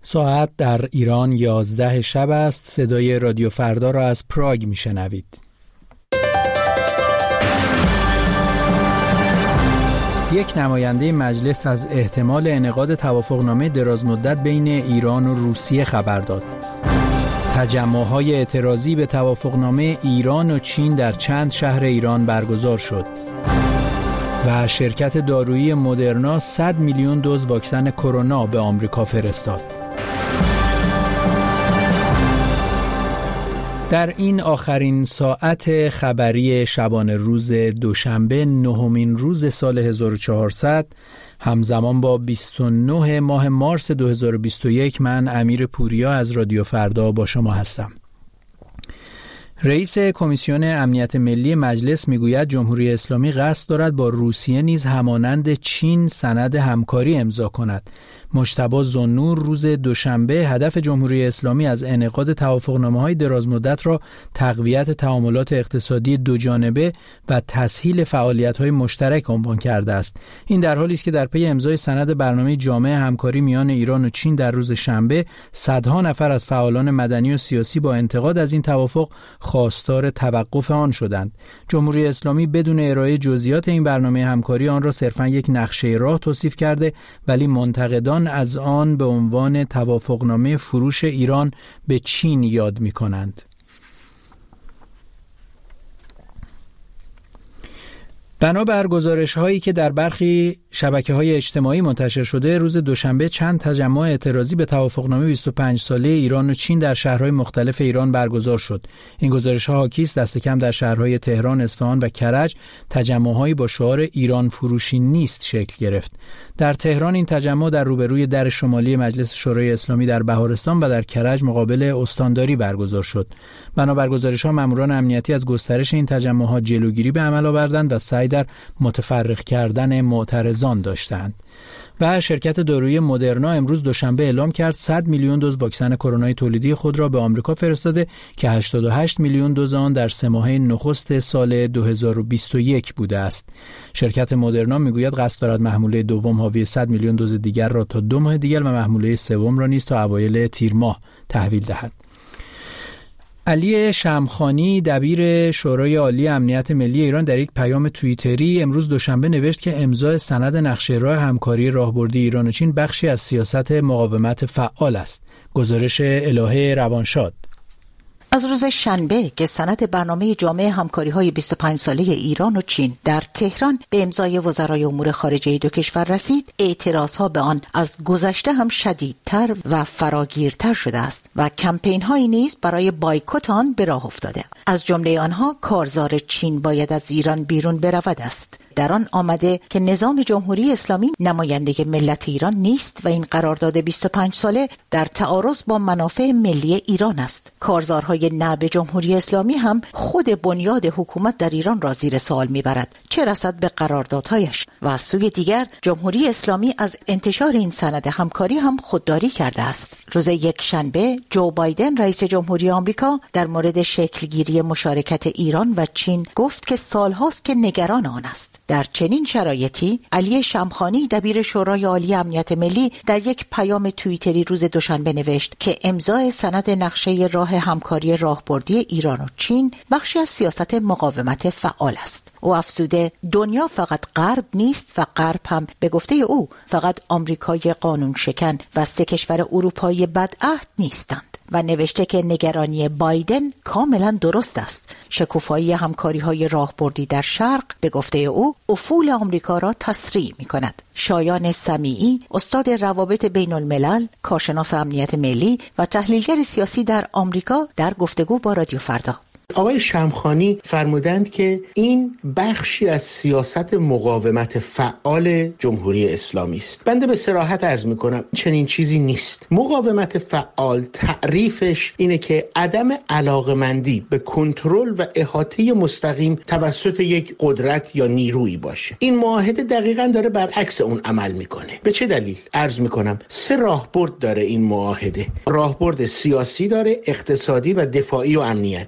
ساعت در ایران 11 شب است. صدای رادیو فردا را از پراگ میشنوید. یک نماینده مجلس از احتمال انعقاد توافقنامه درازمدت بین ایران و روسیه خبر داد. تجمع‌های اعتراضی به توافقنامه ایران و چین در چند شهر ایران برگزار شد. و شرکت دارویی مدرنا 100 میلیون دوز واکسن کرونا به آمریکا فرستاد. در این آخرین ساعت خبری شبانه روز دوشنبه 9مین روز سال 1400 همزمان با 29 ماه مارس 2021 من امیر پوریا از رادیو فردا با شما هستم. رئیس کمیسیون امنیت ملی مجلس میگوید جمهوری اسلامی قصد دارد با روسیه نیز همانند چین سند همکاری امضا کند. مجتبی ذوالنور روز دوشنبه هدف جمهوری اسلامی از انعقاد توافقنامه‌های درازمدت را تقویت تعاملات اقتصادی دوجانبه و تسهیل فعالیت‌های مشترک عنوان کرده است. این در حالی است که در پی امضای سند برنامه جامع همکاری میان ایران و چین در روز شنبه صدها نفر از فعالان مدنی و سیاسی با انتقاد از این توافق خواستار توقف آن شدند. جمهوری اسلامی بدون ارائه جزئیات این برنامه همکاری آن را صرفاً یک نقشه راه توصیف کرده، ولی منتقدان از آن به عنوان توافقنامه فروش ایران به چین یاد می‌کنند. بنابر گزارش‌هایی که در برخی شبکه‌های اجتماعی منتشر شده، روز دوشنبه چند تجمع اعتراضی به توافقنامه 25 ساله ایران و چین در شهرهای مختلف ایران برگزار شد. این گزارش‌ها حاکی است دست کم در شهرهای تهران، اصفهان و کرج تجمع‌هایی با شعار ایران فروشی نیست شکل گرفت. در تهران این تجمع در روبروی در شمالی مجلس شورای اسلامی در بهارستان و در کرج مقابل استانداری برگزار شد. بنابر گزارش‌ها ماموران امنیتی از گسترش این تجمع‌ها جلوگیری به عمل آوردند و سعی در متفرق کردن معترضان داشتند. و شرکت دارویی مدرنا امروز دوشنبه اعلام کرد 100 میلیون دوز واکسن کرونا تولیدی خود را به آمریکا فرستاده که 88 میلیون دوز آن در 3 ماهه نخست سال 2021 بوده است. شرکت مدرنا میگوید قصد دارد محموله دوم حاوی 100 میلیون دوز دیگر را تا 2 ماه دیگر و محموله سوم را نیز تا اوایل تیر ماه تحویل دهد. علی شمخانی دبیر شورای عالی امنیت ملی ایران در یک پیام توییتری امروز دوشنبه نوشت که امضای سند نقشه راه همکاری راهبردی ایران و چین بخشی از سیاست مقاومت فعال است. گزارش الهه روانشاد. از روز شنبه که سند برنامه جامع همکاری‌های 25 ساله ایران و چین در تهران به امضای وزرای امور خارجه دو کشور رسید، اعتراضها به آن از گذشته هم شدیدتر و فراگیرتر شده است و کمپین‌هایی نیز برای بایکوت آن به راه افتاده. از جمله آنها کارزار چین باید از ایران بیرون برود است. در آن آمده که نظام جمهوری اسلامی نماینده ملت ایران نیست و این قرارداد 25 ساله در تعارض با منافع ملی ایران است. کارزارهای ناب جمهوری اسلامی هم خود بنیاد حکومت در ایران را زیر سوال میبرد، چه رسد به قراردادهایش. و از سوی دیگر جمهوری اسلامی از انتشار این سند همکاری هم خودداری کرده است. روز یکشنبه جو بایدن رئیس جمهوری آمریکا در مورد شکلگیری مشارکت ایران و چین گفت که سالهاست که نگران آن است. در چنین شرایطی علی شمخانی دبیر شورای عالی امنیت ملی در یک پیام توییتری روز دوشنبه نوشت که امضای سند نقشه راه همکاری راهبردی ایران و چین بخشی از سیاست مقاومت فعال است. او افزوده دنیا فقط غرب نیست و غرب هم به گفته او فقط آمریکای قانون شکن و 3 کشور اروپایی بدعهد نیستند و نوشته که نگرانی بایدن کاملا درست است. شکوفایی همکاری‌های راهبردی در شرق به گفته او افول آمریکا را تسریع می‌کند. شایان سمیعی استاد روابط بین الملل، کارشناس امنیت ملی و تحلیلگر سیاسی در آمریکا در گفتگو با رادیو فردا. آقای شمخانی فرمودند که این بخشی از سیاست مقاومت فعال جمهوری اسلامی است. بنده به صراحت عرض میکنم چنین چیزی نیست. مقاومت فعال تعریفش اینه که عدم علاقمندی به کنترل و احاطه مستقیم توسط یک قدرت یا نیرویی باشه. این معاهده دقیقاً داره برعکس اون عمل میکنه. به چه دلیل؟ عرض میکنم 3 راهبرد داره این معاهده. راهبرد سیاسی داره، اقتصادی و دفاعی و امنیتی. در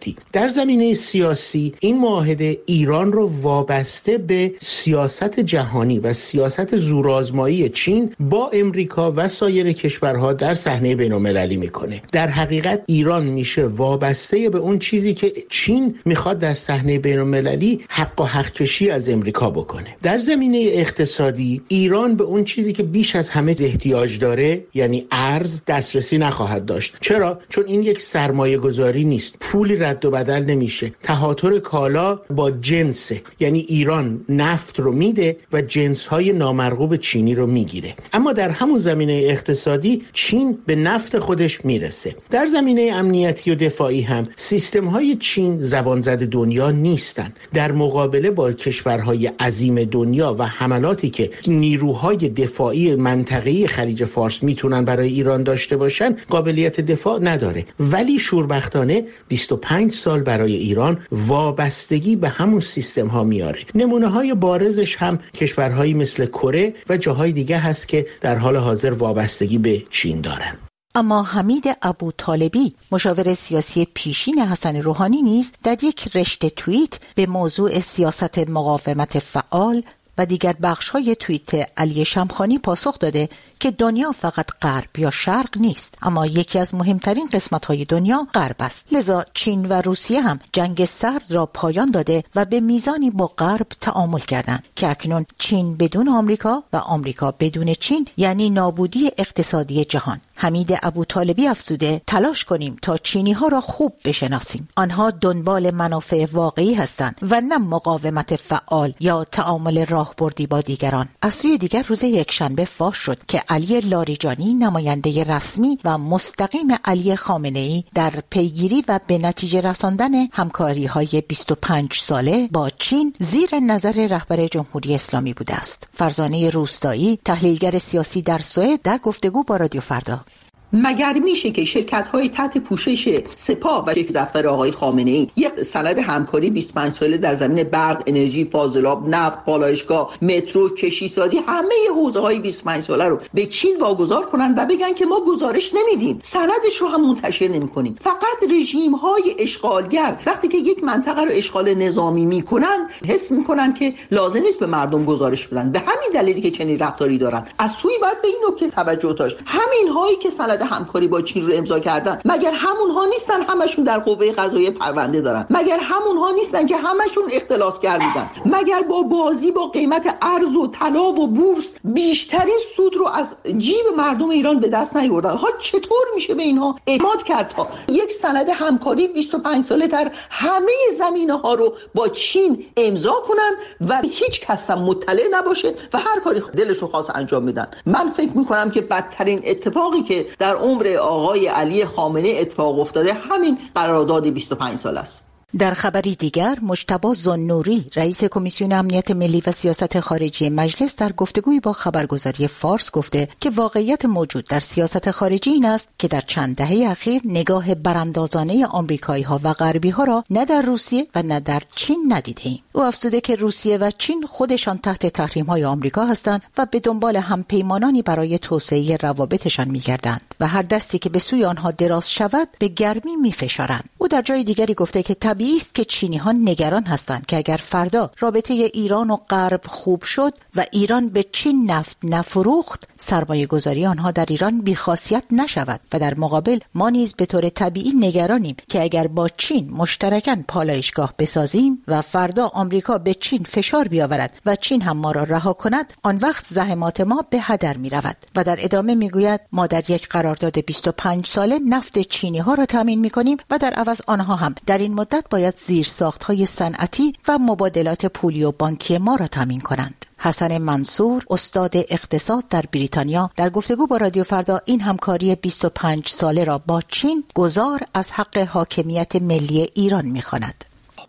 در زمینه سیاسی این معاهده ایران رو وابسته به سیاست جهانی و سیاست زورآزمایی چین با امریکا و سایر کشورها در صحنه بین‌المللی میکنه. در حقیقت ایران میشه وابسته به اون چیزی که چین میخواد در صحنه بین‌المللی حق و حق کشی از امریکا بکنه. در زمینه اقتصادی ایران به اون چیزی که بیش از همه احتیاج داره، یعنی ارز، دسترسی نخواهد داشت. چرا؟ چون این یک سرمایه گذاری نیست، پولی رد و بدل نمیشه، تهاتر کالا با جنسه، یعنی ایران نفت رو میده و جنس‌های نامرغوب چینی رو میگیره. اما در همون زمینه اقتصادی چین به نفت خودش میرسه. در زمینه امنیتی و دفاعی هم سیستم‌های چین زبان زد دنیا نیستن. در مقابله با کشورهای عظیم دنیا و حملاتی که نیروهای دفاعی منطقه‌ای خلیج فارس میتونن برای ایران داشته باشن، قابلیت دفاع نداره. ولی شوربختانه 25 سال برای ایران وابستگی به همون سیستم ها میاره. نمونه های بارزش هم کشورهایی مثل کره و جاهای دیگه هست که در حال حاضر وابستگی به چین دارن. اما حمید ابوطالبی، مشاور سیاسی پیشین حسن روحانی، نیز در یک رشته توییت به موضوع سیاست مقاومت فعال و دیگر بخش‌های توییت علی شمخانی پاسخ داده که دنیا فقط غرب یا شرق نیست، اما یکی از مهمترین قسمت‌های دنیا غرب است. لذا چین و روسیه هم جنگ سرد را پایان داده و به میزانی با غرب تعامل کردند که اکنون چین بدون آمریکا و آمریکا بدون چین یعنی نابودی اقتصادی جهان. حمید ابوطالبی افزوده تلاش کنیم تا چینی ها را خوب بشناسیم. آنها دنبال منافع واقعی هستند و نه مقاومت فعال یا تعامل راهبردی با دیگران. از سوی دیگر روز یکشنبه فاش شد که علی لاریجانی، نماینده رسمی و مستقیم علی خامنه‌ای، در پیگیری و به نتیجه رساندن همکاری‌های 25 ساله با چین زیر نظر رهبر جمهوری اسلامی بوده است. فرزانه روستایی، تحلیلگر سیاسی در سوئد، در گفتگو با رادیو فردا: مگر میشه که شرکت‌های تحت پوشش سپاه و دفتر آقای خامنه‌ای یک سند همکاری 25 ساله در زمین برق، انرژی، فاضلاب، نفت، پالایشگاه، مترو، کشیسازی، همه حوزه‌های 25 ساله رو به چین واگذار کنن و بگن که ما گزارش نمیدیم، سندش رو هم منتشر نمی‌کنیم؟ فقط رژیم‌های اشغالگر وقتی که یک منطقه رو اشغال نظامی می‌کنن حس می‌کنن که لازم نیست به مردم گزارش بدن. به همین دلیلی که چنین رفتاری دارن. از سوی باید به این نکته توجه داشت. همین‌هایی که سند همکاری با چین رو امضا کردن، مگر همونها نیستن همشون در قوه قضاییه پرونده دارن؟ مگر همونها نیستن که همشون اختلاسگر بودن؟ مگر با بازی با قیمت ارز و طلا و بورس بیشترین سود رو از جیب مردم ایران به دست نیاوردن؟ ها چطور میشه به اینها اعتماد کرد تا یک سند همکاری 25 ساله در همه زمینه‌ها رو با چین امضا کنن و هیچ کس هم مطلع نباشه و هر کاری دلشون خواست انجام بدن؟ من فکر می‌کنم که بدترین اتفاقی که در عمر آقای علی خامنه‌ای اتفاق افتاده همین قرارداد 25 سال است. در خبری دیگر، مجتبی ذوالنوری، رئیس کمیسیون امنیت ملی و سیاست خارجی مجلس، در گفتگویی با خبرگزاری فارس گفته که واقعیت موجود در سیاست خارجی این است که در چند دهه اخیر نگاه براندازانه آمریکایی‌ها و غربی‌ها را نه در روسیه و نه در چین ندیده‌ایم. او افزوده که روسیه و چین خودشان تحت تحریم‌های آمریکا هستند و به دنبال همپیمانانی برای توسعه روابطشان می‌گردند و هر دستی که به سوی آنها دراز شود به گرمی می‌فشارند. او در جای دیگری گفته که طبیعی است که چینی‌ها نگران هستند که اگر فردا رابطه ایران و غرب خوب شد و ایران به چین نفت نفروخت، سرمایه‌گذاری آنها در ایران بی‌خاصیت نشود و در مقابل ما نیز به طور طبیعی نگرانیم که اگر با چین مشترکاً پالایشگاه بسازیم و فردا آمریکا به چین فشار بیاورد و چین هم ما را رها کند، آن وقت زحمات ما به هدر می‌رود. و در ادامه می‌گوید ما در یک قرارداد 25 ساله نفت چینی‌ها را تامین می‌کنیم و در عوض آنها هم در این مدت باید زیرساخت‌های صنعتی و مبادلات پولی و بانکی ما را تامین کنند. حسن منصور، استاد اقتصاد در بریتانیا، در گفتگو با رادیو فردا این همکاری 25 ساله را با چین گزار از حق حاکمیت ملی ایران می‌خواند.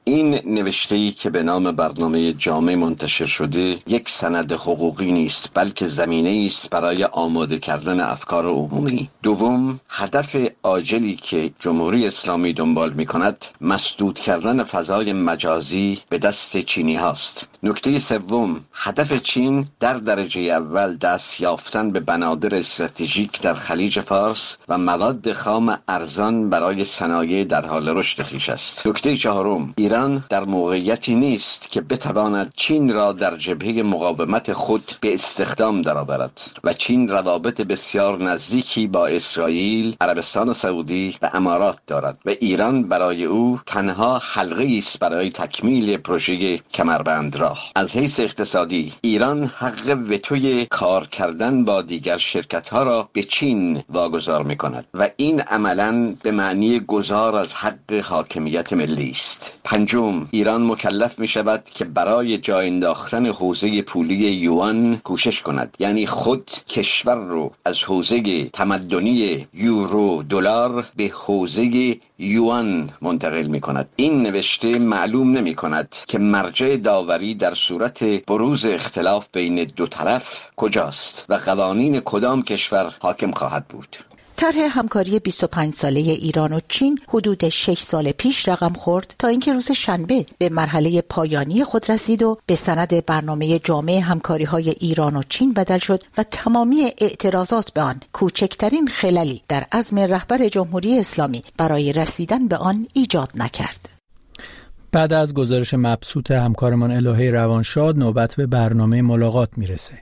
این نوشته‌ای که به نام برنامه جامع منتشر شده یک سند حقوقی نیست، بلکه زمینه‌ای است برای آماده کردن افکار عمومی. دوم، هدف عاجلی که جمهوری اسلامی دنبال می‌کند مسدود کردن فضای مجازی به دست چینی هاست. نکته سوم، هدف چین در درجه اول دست یافتن به بنادر استراتژیک در خلیج فارس و مواد خام ارزان برای صنایع در حال رشد خویش است. نکته چهارم، ایران در موقعیتی نیست که بتواند چین را در جبهه مقاومت خود به استخدام درآورد و چین روابط بسیار نزدیکی با اسرائیل، عربستان سعودی و امارات دارد و ایران برای او تنها حلقه‌ای است برای تکمیل پروژه کمربند. از حیث اقتصادی ایران حق وتوی کار کردن با دیگر شرکت‌ها را به چین واگذار می‌کند و این عملاً به معنی گذار از حق حاکمیت ملی است. پنجم، ایران مکلف می‌شود که برای جای انداختن حوزه پولی یوان کوشش کند، یعنی خود کشور رو از حوزه تمدنی یورو دلار به حوزه یوان منتقل می‌کند. این نوشته معلوم نمی‌کند که مرجع داوری در صورت بروز اختلاف بین دو طرف کجاست و قوانین کدام کشور حاکم خواهد بود. طرح همکاری 25 ساله ایران و چین حدود 6 سال پیش رقم خورد تا اینکه روز شنبه به مرحله پایانی خود رسید و به سند برنامه جامع همکاری‌های ایران و چین بدل شد و تمامی اعتراضات به آن کوچکترین خللی در عزم رهبر جمهوری اسلامی برای رسیدن به آن ایجاد نکرد. بعد از گزارش مبسوط همکارمان الهه روانشاد نوبت به برنامه ملاقات میرسه.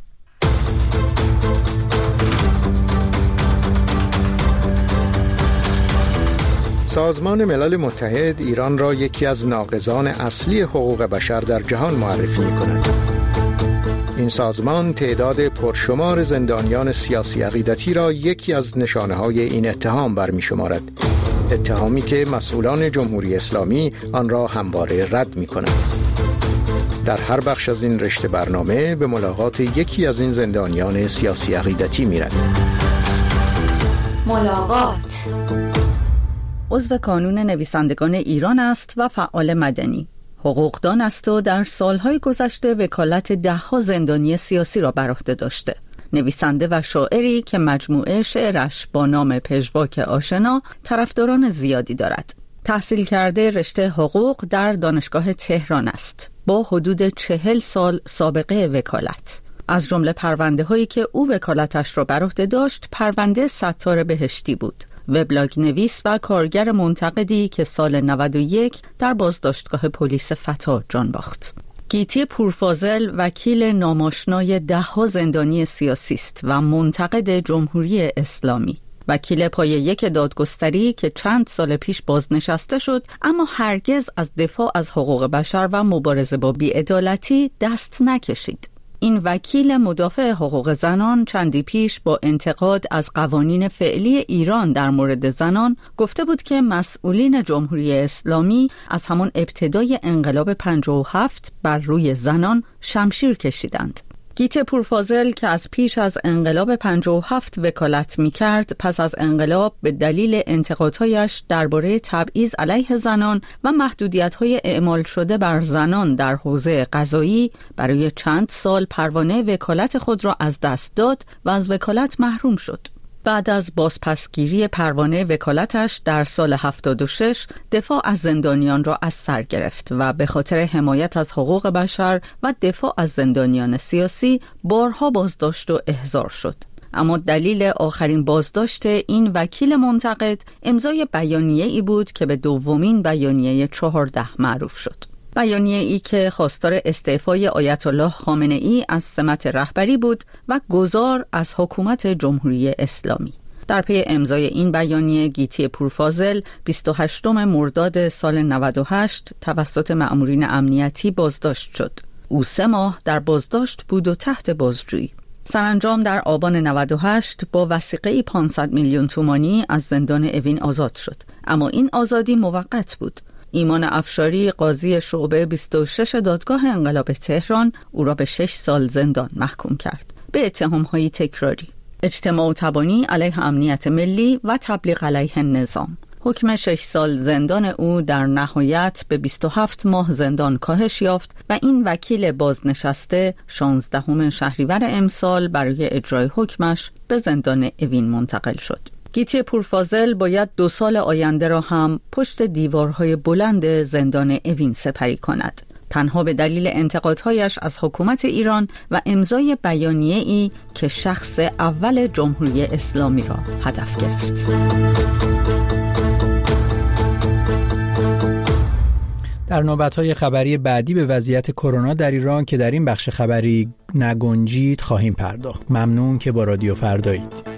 سازمان ملل متحد ایران را یکی از ناقضان اصلی حقوق بشر در جهان معرفی می‌کند. این سازمان تعداد پرشمار زندانیان سیاسی عقیدتی را یکی از نشانه‌های این اتهام برمی‌شمارد. اتهامی که مسئولان جمهوری اسلامی آن را همواره رد می‌کنند. در هر بخش از این رشته برنامه به ملاقات یکی از این زندانیان سیاسی عقیدتی می‌رویم. ملاقات عضو کانون نویسندگان ایران است و فعال مدنی. حقوقدان است و در سالهای گذشته وکالت ده‌ها زندانی سیاسی را بر عهده داشته. نویسنده و شاعری که مجموعه شعرش با نام پژواک آشنا طرفداران زیادی دارد. تحصیل کرده رشته حقوق در دانشگاه تهران است با حدود 40 سال سابقه وکالت. از جمله پرونده هایی که او وکالتش را بر عهده داشت پرونده ستار بهشتی بود، وبلاگ نویس و کارگر منتقدی که سال 91 در بازداشتگاه پلیس فتا جان باخت. گیتی پورفاضل وکیل ناماشنای ده‌ها زندانی سیاسی است و منتقد جمهوری اسلامی. وکیل پایه یک دادگستری که چند سال پیش بازنشسته شد اما هرگز از دفاع از حقوق بشر و مبارزه با بی‌عدالتی دست نکشید. این وکیل مدافع حقوق زنان چندی پیش با انتقاد از قوانین فعلی ایران در مورد زنان گفته بود که مسئولین جمهوری اسلامی از همان ابتدای انقلاب 57 بر روی زنان شمشیر کشیدند. گیته پورفاضل که از پیش از انقلاب 57 وکالت می‌کرد، پس از انقلاب به دلیل انتقادهایش درباره تبعیض علیه زنان و محدودیت‌های اعمال شده بر زنان در حوزه قضایی برای چند سال پروانه وکالت خود را از دست داد و از وکالت محروم شد. بعد از بازپسگیری پروانه وکالتش در سال 76 دفاع از زندانیان را از سر گرفت و به خاطر حمایت از حقوق بشر و دفاع از زندانیان سیاسی بارها بازداشت و احضار شد. اما دلیل آخرین بازداشت این وکیل منتقد امضای بیانیه‌ای بود که به دومین بیانیه 14 معروف شد. بیانیه‌ای که خواستار استعفای آیت الله خامنه‌ای از سمت رهبری بود و گذار از حکومت جمهوری اسلامی. در پی امضای این بیانیه گیتی پورفاضل 28 مرداد سال 98 توسط مأمورین امنیتی بازداشت شد. او 3 ماه در بازداشت بود و تحت بازجویی. سرانجام در آبان 98 با وثیقه‌ای 500 میلیون تومانی از زندان اوین آزاد شد. اما این آزادی موقت بود. ایمان افشاری قاضی شعبه 26 دادگاه انقلاب تهران او را به 6 سال زندان محکوم کرد به اتهام‌های تکراری: اجتماع و تبانی علیه امنیت ملی و تبلیغ علیه نظام. حکم 6 سال زندان او در نهایت به 27 ماه زندان کاهش یافت و این وکیل بازنشسته 16 شهریور امسال برای اجرای حکمش به زندان اوین منتقل شد. گیتی پورفاضل باید 2 سال آینده را هم پشت دیوارهای بلند زندان اوین سپری کند، تنها به دلیل انتقادهایش از حکومت ایران و امضای بیانیه‌ای که شخص اول جمهوری اسلامی را هدف گرفت. در نوبت‌های خبری بعدی به وضعیت کرونا در ایران که در این بخش خبری نگنجید خواهیم پرداخت. ممنون که با رادیو فردایید.